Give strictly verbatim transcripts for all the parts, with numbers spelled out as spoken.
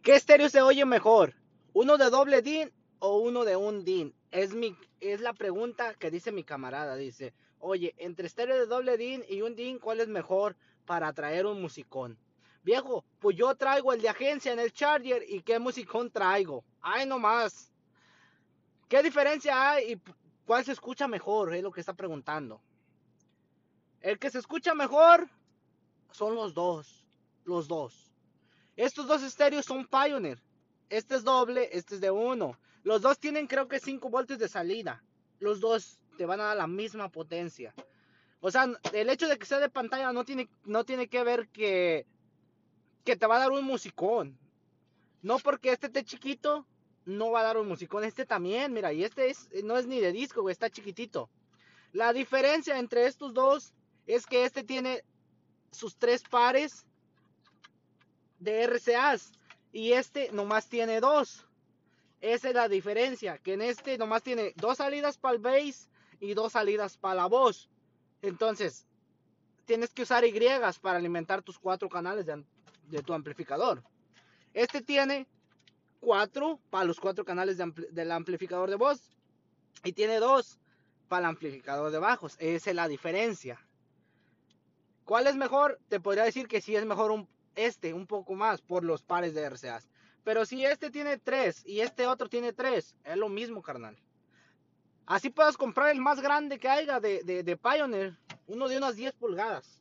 ¿Qué estéreo se oye mejor? ¿Uno de doble D I N o uno de un D I N? Es, mi, es la pregunta que dice mi camarada. Dice, oye, entre estéreo de doble D I N y un D I N, ¿cuál es mejor para traer un musicón? Viejo, pues yo traigo el de agencia en el Charger y ¿qué musicón traigo? Ay, no más. ¿Qué diferencia hay y cuál se escucha mejor? Es lo que está preguntando. El que se escucha mejor son los dos. Los dos. Estos dos estéreos son Pioneer. Este es doble, este es de uno. Los dos tienen creo que cinco voltios de salida. Los dos te van a dar la misma potencia. O sea, el hecho de que sea de pantalla no tiene, no tiene que ver que, que te va a dar un musicón. No porque este esté chiquito, no va a dar un musicón. Este también, mira, y este es, no es ni de disco, güey, está chiquitito. La diferencia entre estos dos es que este tiene sus tres pares de R C As y este nomás tiene dos. Esa es la diferencia, que en este nomás tiene dos salidas para el bass y dos salidas para la voz. Entonces, tienes que usar Y para alimentar tus cuatro canales de, de tu amplificador. Este tiene cuatro para los cuatro canales de ampli del amplificador de voz y tiene dos para el amplificador de bajos. Esa es la diferencia. ¿Cuál es mejor? Te podría decir que sí es mejor un, este un poco más por los pares de R C As. Pero si este tiene tres y este otro tiene tres, es lo mismo, carnal. Así puedes comprar el más grande que haya de, de, de Pioneer, uno de unas diez pulgadas.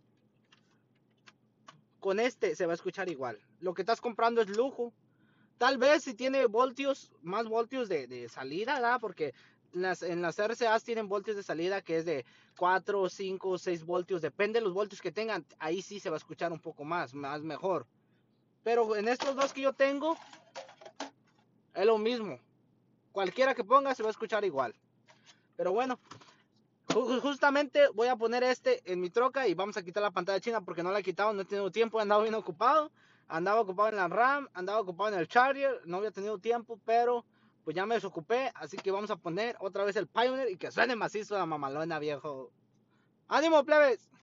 Con este se va a escuchar igual. Lo que estás comprando es lujo. Tal vez si tiene voltios, más voltios de, de salida, ¿verdad? Porque las, en las R C As tienen voltios de salida que es de cuatro, cinco, seis voltios. Depende de los voltios que tengan. Ahí sí se va a escuchar un poco más, más mejor. Pero en estos dos que yo tengo, es lo mismo. Cualquiera que ponga se va a escuchar igual. Pero bueno, justamente voy a poner este en mi troca y vamos a quitar la pantalla china porque no la he quitado, no he tenido tiempo, he andado bien ocupado. Andaba ocupado en la RAM, andaba ocupado en el Charger, no había tenido tiempo, pero pues ya me desocupé, así que vamos a poner otra vez el Pioneer y que suene macizo la mamalona, viejo. ¡Ánimo, plebes!